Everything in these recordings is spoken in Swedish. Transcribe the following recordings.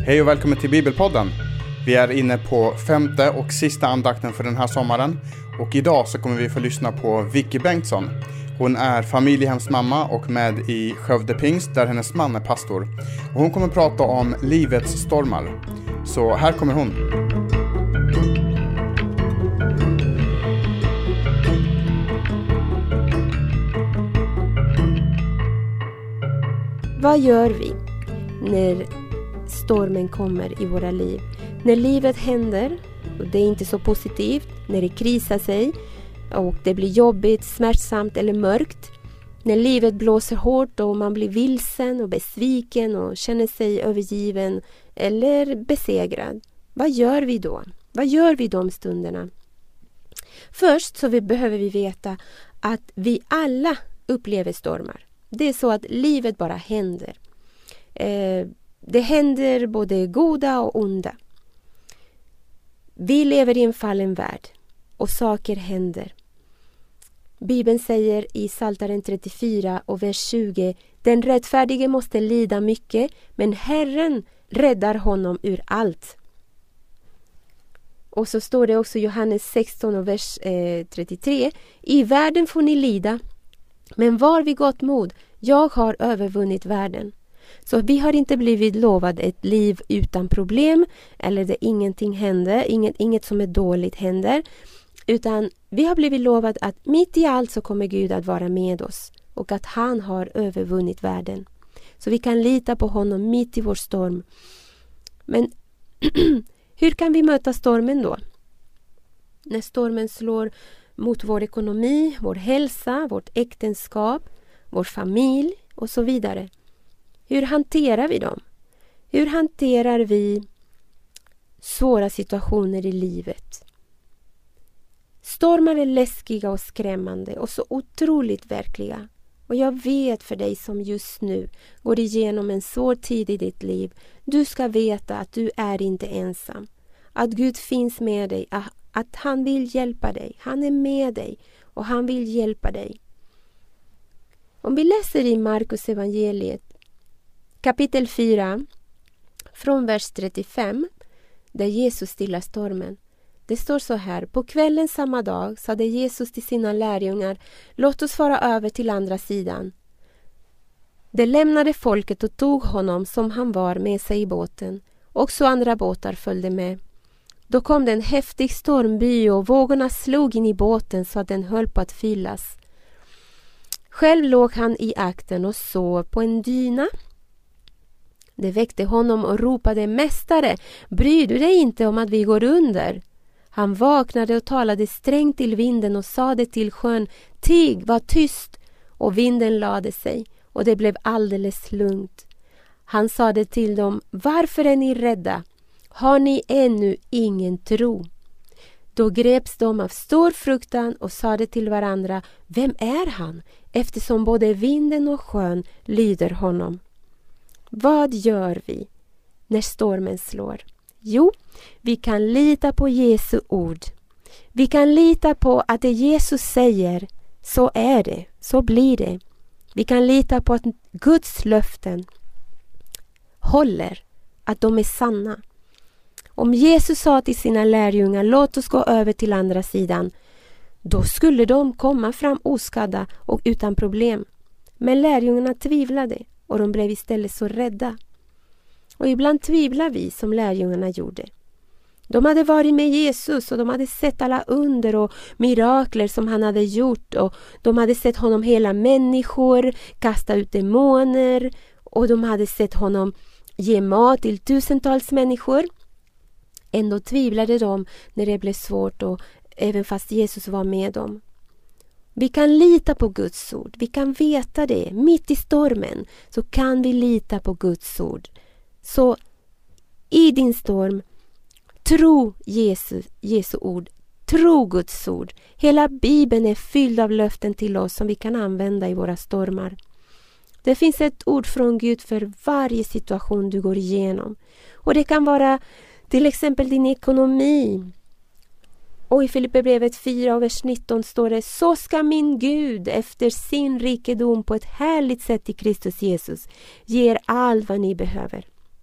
Hej och välkommen till Bibelpodden. Vi är inne på 5:e och sista andakten för den här sommaren. Och idag så kommer vi få lyssna på Vicky Bengtsson. Hon är familjehemsmamma och med i Skövde Pingst där hennes man är pastor. Och hon kommer prata om livets stormar. Så här kommer hon. Vad gör vi när stormen kommer i våra liv? När livet händer och det är inte så positivt, när det krisar sig och det blir jobbigt, smärtsamt eller mörkt. När livet blåser hårt och man blir vilsen och besviken och känner sig övergiven eller besegrad. Vad gör vi då? Vad gör vi de stunderna? Först så behöver vi veta att vi alla upplever stormar. Det är så att livet bara händer. Det händer både goda och onda. Vi lever i en fallen värld och saker händer. Bibeln säger i Psaltaren 34 och vers 20: den rättfärdige måste lida mycket, men Herren räddar honom ur allt. Och så står det också i Johannes 16 och vers 33: i världen får ni lida, men var vid gott mod, jag har övervunnit världen. Så vi har inte blivit lovad ett liv utan problem eller där ingenting händer, inget som är dåligt händer. Utan vi har blivit lovad att mitt i allt så kommer Gud att vara med oss och att han har övervunnit världen. Så vi kan lita på honom mitt i vår storm. Men hur kan vi möta stormen då? När stormen slår mot vår ekonomi, vår hälsa, vårt äktenskap, vår familj och så vidare. Hur hanterar vi dem? Hur hanterar vi svåra situationer i livet? Stormar är läskiga och skrämmande och så otroligt verkliga. Och jag vet för dig som just nu går igenom en svår tid i ditt liv. Du ska veta att du är inte ensam. Att Gud finns med dig. Att han vill hjälpa dig. Han är med dig och han vill hjälpa dig. Om vi läser i Markus evangeliet kapitel 4 från vers 35 där Jesus stillar stormen. Det står så här: på kvällen samma dag sade Jesus till sina lärjungar: låt oss fara över till andra sidan. De lämnade folket och tog honom som han var med sig i båten. Också andra båtar följde med. Då kom det en häftig stormby och vågorna slog in i båten så att den höll på att fyllas. Själv låg han i akten och sov på en dyna. Det väckte honom och ropade: mästare, bryr du dig inte om att vi går under? Han vaknade och talade strängt till vinden och sade till sjön: tig, var tyst. Och vinden lade sig och det blev alldeles lugnt. Han sade till dem: varför är ni rädda? Har ni ännu ingen tro? Då greps de av stor fruktan och sade till varandra: vem är han? Eftersom både vinden och sjön lyder honom. Vad gör vi när stormen slår? Jo, vi kan lita på Jesu ord. Vi kan lita på att det Jesus säger, så är det, så blir det. Vi kan lita på att Guds löften håller, att de är sanna. Om Jesus sa till sina lärjungar: låt oss gå över till andra sidan, då skulle de komma fram oskadda och utan problem. Men lärjungarna tvivlade och de blev istället så rädda. Och ibland tvivlar vi som lärjungarna gjorde. De hade varit med Jesus och de hade sett alla under och mirakler som han hade gjort. Och de hade sett honom hela människor, kasta ut demoner. Och de hade sett honom ge mat till tusentals människor. Ändå tvivlade de när det blev svårt och även fast Jesus var med dem. Vi kan lita på Guds ord. Vi kan veta det. Mitt i stormen så kan vi lita på Guds ord. Så i din storm, tro Jesu ord. Tro Guds ord. Hela Bibeln är fylld av löften till oss som vi kan använda i våra stormar. Det finns ett ord från Gud för varje situation du går igenom. Och det kan vara till exempel din ekonomi. Och i Filipperbrevet 4 och vers 19 står det: så ska min Gud efter sin rikedom på ett härligt sätt i Kristus Jesus ge er allt vad ni behöver.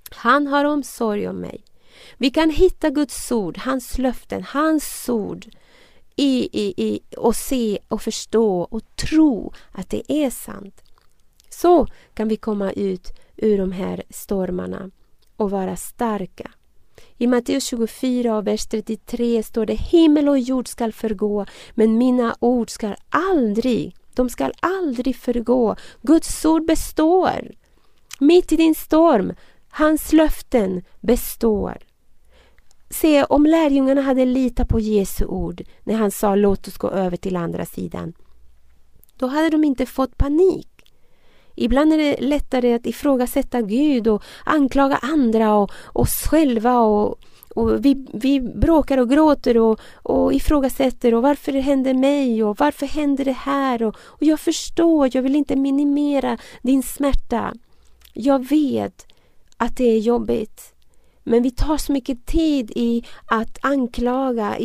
Han har omsorg om mig. Vi kan hitta Guds ord, hans löften, hans ord och se och förstå och tro att det är sant. Så kan vi komma ut ur de här stormarna och vara starka. I Matteus 24 och vers 33 står det: himmel och jord ska förgå, men mina ord ska aldrig förgå. Guds ord består. Mitt i din storm, hans löften består. Se, om lärjungarna hade litat på Jesu ord när han sa låt oss gå över till andra sidan, då hade de inte fått panik. Ibland är det lättare att ifrågasätta Gud och anklaga andra och oss själva och vi bråkar och gråter och ifrågasätter och varför det händer mig och varför händer det här och jag förstår, jag vill inte minimera din smärta. Jag vet att det är jobbigt. Men vi tar så mycket tid i att anklaga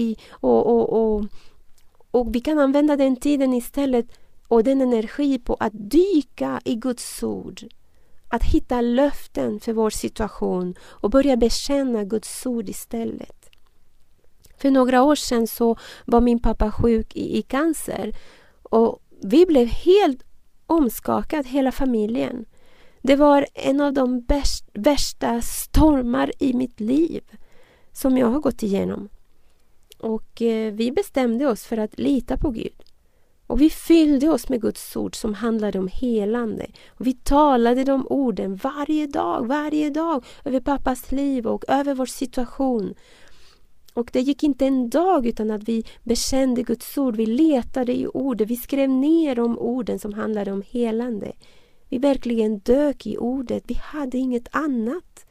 och vi kan använda den tiden istället och den energi på att dyka i Guds ord. Att hitta löften för vår situation och börja bekänna Guds ord istället. För några år sedan så var min pappa sjuk i cancer och vi blev helt omskakade, hela familjen. Det var en av de värsta stormar i mitt liv som jag har gått igenom. Och vi bestämde oss för att lita på Gud. Och vi fyllde oss med Guds ord som handlade om helande. Och vi talade de orden varje dag över pappas liv och över vår situation. Och det gick inte en dag utan att vi bekände Guds ord. Vi letade i ordet. Vi skrev ner de orden som handlade om helande. Vi verkligen dök i ordet. Vi hade inget annat.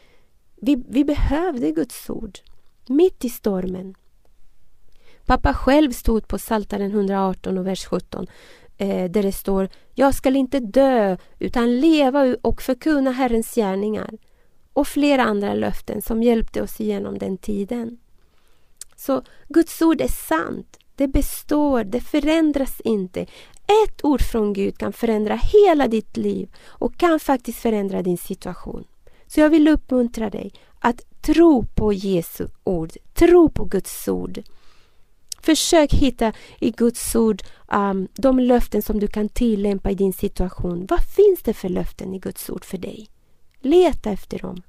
Vi behövde Guds ord. Mitt i stormen. Pappa själv stod på Psaltaren 118 och vers 17. Där det står: jag ska inte dö utan leva och förkunna Herrens gärningar. Och flera andra löften som hjälpte oss igenom den tiden. Så Guds ord är sant. Det består, det förändras inte. Ett ord från Gud kan förändra hela ditt liv och kan faktiskt förändra din situation. Så jag vill uppmuntra dig att tro på Jesu ord. Tro på Guds ord. Försök hitta i Guds ord de löften som du kan tillämpa i din situation. Vad finns det för löften i Guds ord för dig? Leta efter dem.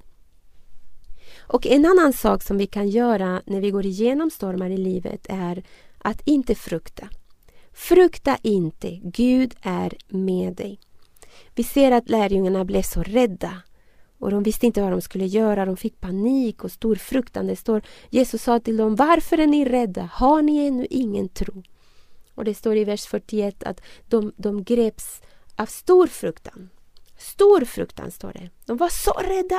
Och en annan sak som vi kan göra när vi går igenom stormar i livet är att inte frukta. Frukta inte, Gud är med dig. Vi ser att lärjungarna blev så rädda och de visste inte vad de skulle göra. De fick panik och stor fruktan. Det står, Jesus sa till dem: varför är ni rädda? Har ni ännu ingen tro? Och det står i vers 41 att de greps av stor fruktan. Stor fruktan står det. De var så rädda.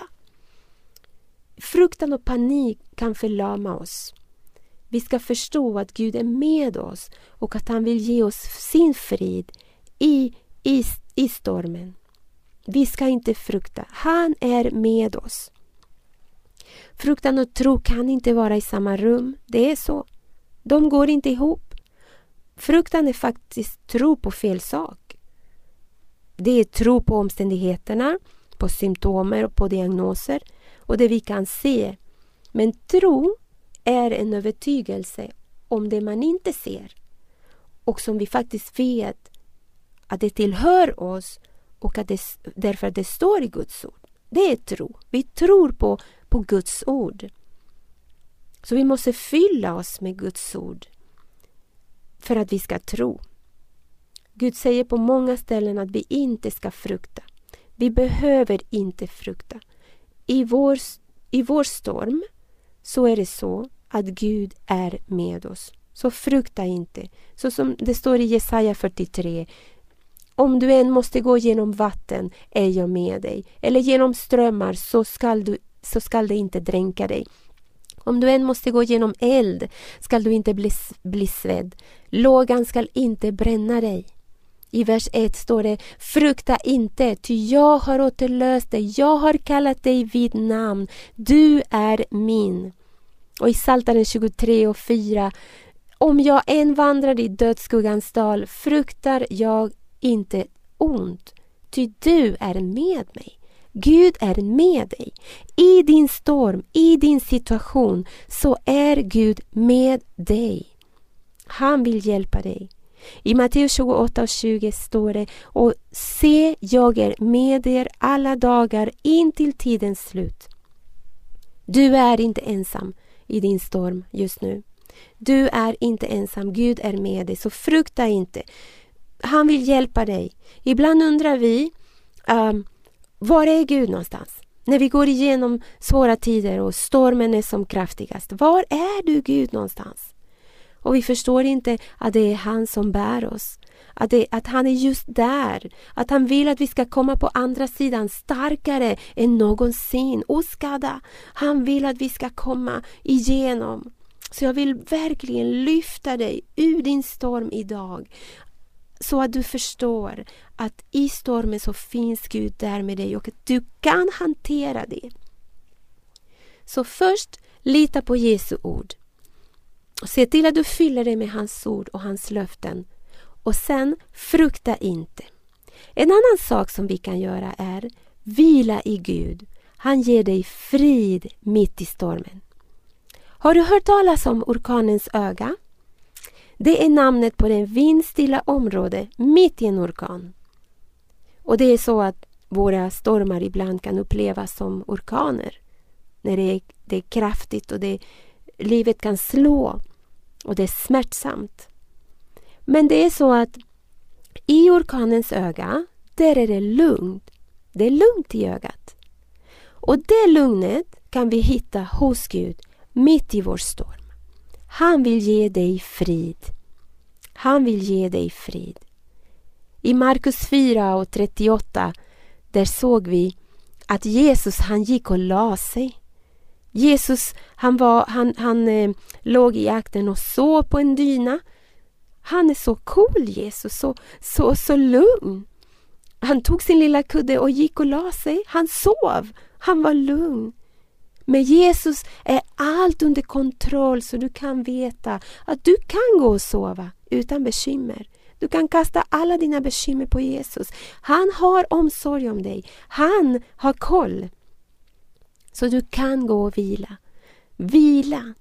Fruktan och panik kan förlama oss. Vi ska förstå att Gud är med oss och att han vill ge oss sin frid i stormen. Vi ska inte frukta. Han är med oss. Fruktan och tro kan inte vara i samma rum. Det är så. De går inte ihop. Fruktan är faktiskt tro på fel sak. Det är tro på omständigheterna, på symptomer och på diagnoser och det vi kan se. Men tro är en övertygelse om det man inte ser och som vi faktiskt vet att det tillhör oss och att därför det står i Guds ord. Det är tro. Vi tror på Guds ord. Så vi måste fylla oss med Guds ord för att vi ska tro. Gud säger på många ställen att vi inte ska frukta. Vi behöver inte frukta. I vår storm så är det så att Gud är med oss. Så frukta inte. Så som det står i Jesaja 43. Om du än måste gå genom vatten är jag med dig. Eller genom strömmar så skall det inte dränka dig. Om du än måste gå genom eld skall du inte bli svedd. Lågan skall inte bränna dig. I vers 1 står det: frukta inte, ty jag har återlöst dig. Jag har kallat dig vid namn. Du är min. Och i Psaltaren 23 och 4: om jag än vandrar i dödsskuggans dal fruktar jag inte ont, ty du är med mig. Gud är med dig. I din storm, i din situation, så är Gud med dig. Han vill hjälpa dig. I Matteus 28:20 står det: och se, jag är med er alla dagar in till tidens slut. Du är inte ensam i din storm just nu. Du är inte ensam. Gud är med dig, så frukta inte. Han vill hjälpa dig. Ibland undrar vi, var är Gud någonstans? När vi går igenom svåra tider och stormen är som kraftigast. Var är du, Gud, någonstans? Och vi förstår inte att det är han som bär oss. Att han är just där. Att han vill att vi ska komma på andra sidan starkare än någonsin. Oskadda. Han vill att vi ska komma igenom. Så jag vill verkligen lyfta dig ur din storm idag. Så att du förstår att i stormen så finns Gud där med dig. Och att du kan hantera det. Så först, lita på Jesu ord. Och se till att du fyller dig med hans ord och hans löften. Och sen, frukta inte. En annan sak som vi kan göra är vila i Gud. Han ger dig frid mitt i stormen. Har du hört talas om orkanens öga? Det är namnet på den vindstilla område mitt i en orkan. Och det är så att våra stormar ibland kan upplevas som orkaner. När det är kraftigt och livet kan slå och det är smärtsamt. Men det är så att i orkanens öga, där är det lugnt. Det är lugnt i ögat. Och det lugnet kan vi hitta hos Gud mitt i vår storm. Han vill ge dig frid. Han vill ge dig frid. I Markus 4:38 där såg vi att Jesus, han gick och la sig. Jesus, han låg i akten och sov på en dyna. Han är så cool, Jesus, så lugn. Han tog sin lilla kudde och gick och la sig. Han sov. Han var lugn. Med Jesus är allt under kontroll, så du kan veta att du kan gå och sova utan bekymmer. Du kan kasta alla dina bekymmer på Jesus. Han har omsorg om dig. Han har koll. Så du kan gå och vila. Vila.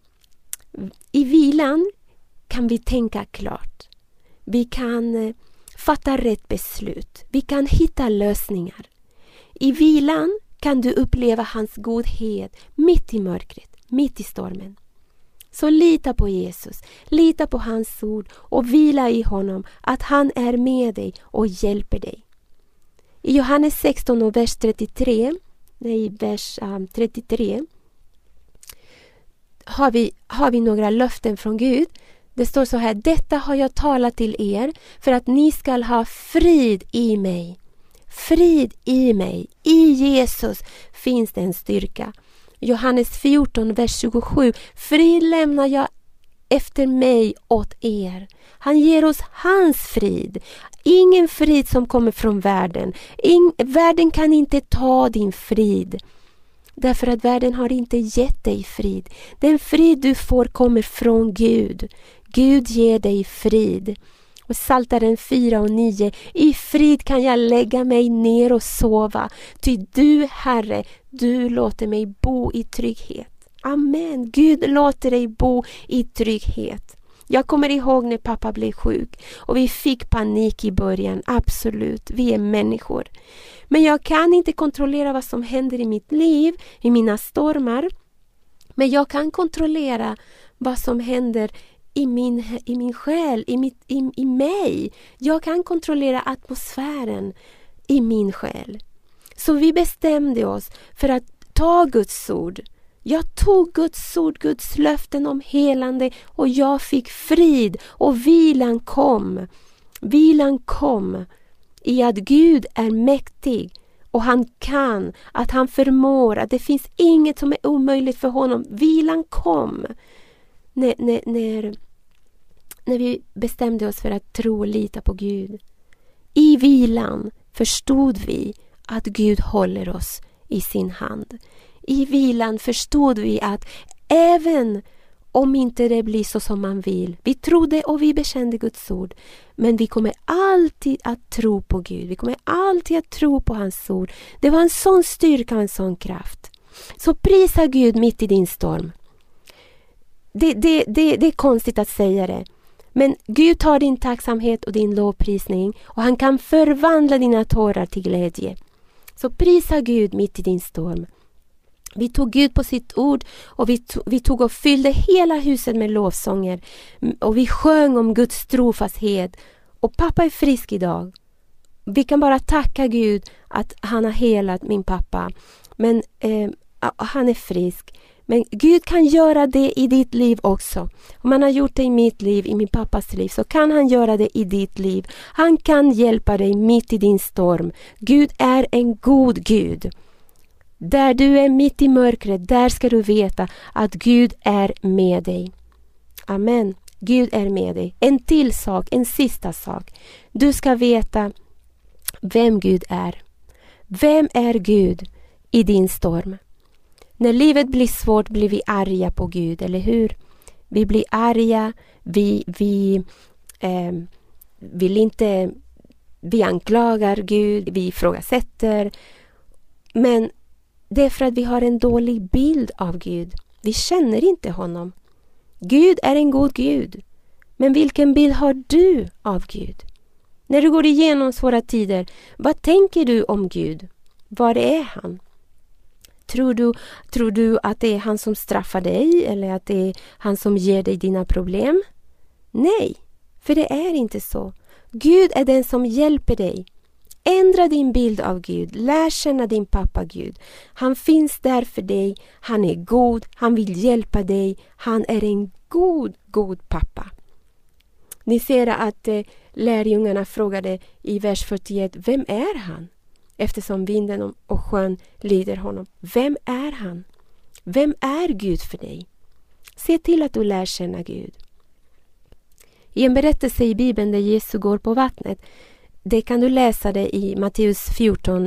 I vilan kan vi tänka klart. Vi kan fatta rätt beslut. Vi kan hitta lösningar. I vilan kan du uppleva hans godhet mitt i mörkret, mitt i stormen. Så lita på Jesus, lita på hans ord och vila i honom, att han är med dig och hjälper dig. I Johannes 16 och vers 33 har vi några löften från Gud. Det står så här: detta har jag talat till er för att ni ska ha frid i mig. Frid i mig. I Jesus finns det en styrka. Johannes 14, vers 27. Frid lämnar jag efter mig åt er. Han ger oss hans frid. Ingen frid som kommer från världen. Världen kan inte ta din frid. Därför att världen har inte gett dig frid. Den frid du får kommer från Gud. Gud ger dig frid. Och Psaltaren 4:9. I frid kan jag lägga mig ner och sova. Ty du, Herre, du låter mig bo i trygghet. Amen. Gud låter dig bo i trygghet. Jag kommer ihåg när pappa blev sjuk och vi fick panik i början. Absolut, vi är människor. Men jag kan inte kontrollera vad som händer i mitt liv, i mina stormar. Men jag kan kontrollera vad som händer i min själ, i mig. Jag kan kontrollera atmosfären i min själ. Så vi bestämde oss för att ta Guds ord. Jag tog Guds ord, Guds löften om helande, och jag fick frid och vilan kom. Vilan kom i att Gud är mäktig och han kan, att han förmår, att det finns inget som är omöjligt för honom. Vilan kom när vi bestämde oss för att tro och lita på Gud. I vilan förstod vi att Gud håller oss i sin hand. I vilan förstod vi att även om inte det blir så som man vill. Vi trodde och vi bekände Guds ord. Men vi kommer alltid att tro på Gud. Vi kommer alltid att tro på hans ord. Det var en sån styrka och en sån kraft. Så prisa Gud mitt i din storm. Det är konstigt att säga det. Men Gud tar din tacksamhet och din lovprisning. Och han kan förvandla dina tårar till glädje. Så prisa Gud mitt i din storm. Vi tog Gud på sitt ord och vi tog och fyllde hela huset med lovsånger. Och vi sjöng om Guds trofasthet. Och pappa är frisk idag. Vi kan bara tacka Gud att han har helat min pappa. Men han är frisk. Men Gud kan göra det i ditt liv också. Om han har gjort det i mitt liv, i min pappas liv, så kan han göra det i ditt liv. Han kan hjälpa dig mitt i din storm. Gud är en god Gud. Där du är mitt i mörkret, där ska du veta att Gud är med dig. Amen. Gud är med dig. En till sak, en sista sak. Du ska veta vem Gud är. Vem är Gud i din storm? När livet blir svårt blir vi arga på Gud, eller hur? Vi blir arga, vi vill inte, vi anklagar Gud, vi ifrågasätter. Men det är för att vi har en dålig bild av Gud. Vi känner inte honom. Gud är en god Gud. Men vilken bild har du av Gud? När du går igenom svåra tider, vad tänker du om Gud? Var är han? Tror du att det är han som straffar dig eller att det är han som ger dig dina problem? Nej, för det är inte så. Gud är den som hjälper dig. Ändra din bild av Gud. Lär känna din pappa Gud. Han finns där för dig. Han är god. Han vill hjälpa dig. Han är en god pappa. Ni ser att lärjungarna frågade i vers 41, vem är han? Eftersom vinden och sjön lyder honom. Vem är han? Vem är Gud för dig? Se till att du lär känna Gud. I en berättelse i Bibeln där Jesus går på vattnet, det kan du läsa det i Matteus 14,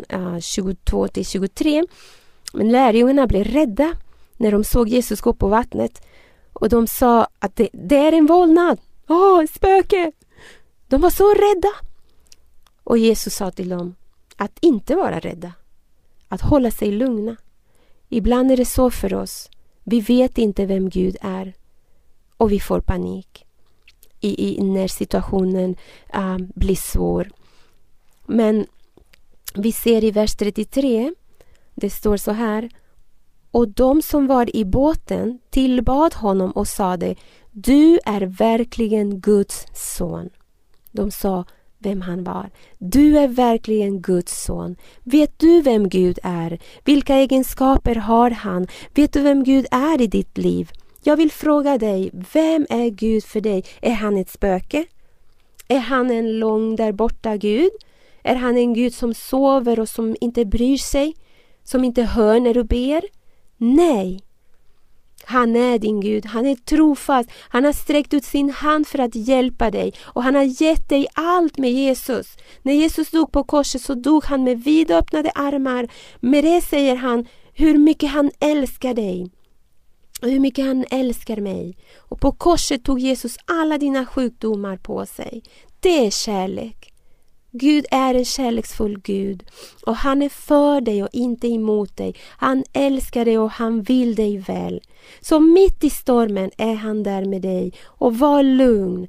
22-23. Men lärjungarna blev rädda när de såg Jesus gå på vattnet. Och de sa att det är en vålnad. En spöke! De var så rädda. Och Jesus sa till dem att inte vara rädda. Att hålla sig lugna. Ibland är det så för oss. Vi vet inte vem Gud är. Och vi får panik. När situationen blir svår. Men vi ser i vers 33. Det står så här. Och de som var i båten tillbad honom och sade, du är verkligen Guds son. De sa vem han var. Du är verkligen Guds son. Vet du vem Gud är? Vilka egenskaper har han? Vet du vem Gud är i ditt liv? Jag vill fråga dig, vem är Gud för dig? Är han ett spöke? Är han en lång där borta Gud? Är han en Gud som sover och som inte bryr sig? Som inte hör när du ber? Nej. Han är din Gud. Han är trofast. Han har sträckt ut sin hand för att hjälpa dig. Och han har gett dig allt med Jesus. När Jesus dog på korset så dog han med vidöppnade armar. Med det säger han hur mycket han älskar dig. Och hur mycket han älskar mig. Och på korset tog Jesus alla dina sjukdomar på sig. Det är kärlek. Gud är en kärleksfull Gud. Och han är för dig och inte emot dig. Han älskar dig och han vill dig väl. Så mitt i stormen är han där med dig. Och var lugn.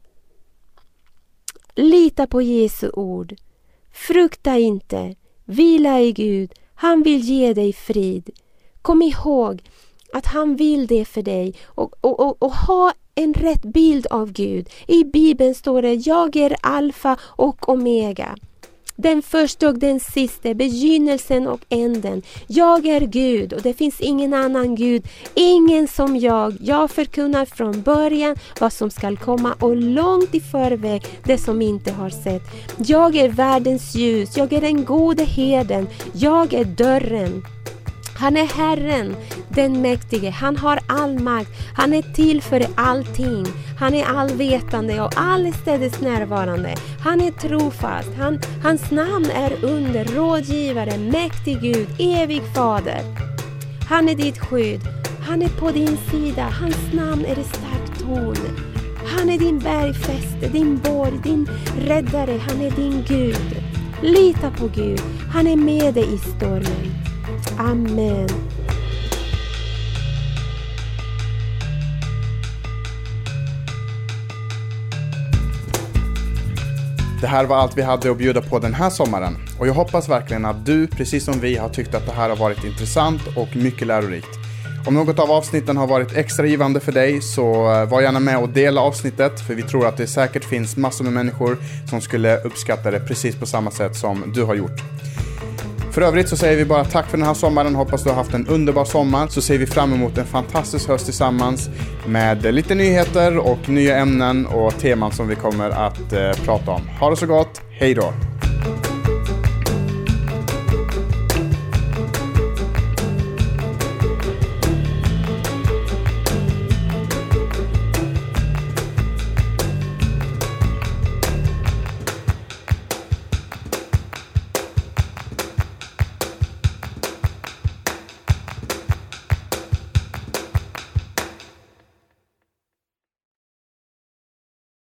Lita på Jesu ord. Frukta inte. Vila i Gud. Han vill ge dig frid. Kom ihåg att han vill det för dig. Och ha en rätt bild av Gud. I Bibeln står det, jag är alfa och omega. Den första och den sista, begynnelsen och änden. Jag är Gud och det finns ingen annan Gud. Ingen som jag. Jag förkunnar från början vad som ska komma och långt i förväg det som inte har sett. Jag är världens ljus. Jag är den gode herden. Jag är dörren. Han är Herren, den mäktige. Han har all makt. Han är till för allting. Han är allvetande och allestädes närvarande. Han är trofast. Hans namn är under, rådgivare, mäktig Gud, evig fader. Han är ditt skydd. Han är på din sida. Hans namn är ett starkt torn. Han är din bergfäste, din borg, din räddare. Han är din Gud. Lita på Gud. Han är med dig i stormen. Amen. Det här var allt vi hade att bjuda på den här sommaren. Och jag hoppas verkligen att du, precis som vi, har tyckt att det här har varit intressant och mycket lärorikt. Om något av avsnitten har varit extra givande för dig, så var gärna med och dela avsnittet. För vi tror att det säkert finns massor med människor som skulle uppskatta det precis på samma sätt som du har gjort. För övrigt så säger vi bara tack för den här sommaren. Hoppas du har haft en underbar sommar. Så ser vi fram emot en fantastisk höst tillsammans med lite nyheter och nya ämnen och teman som vi kommer att prata om. Ha det så gott. Hej då!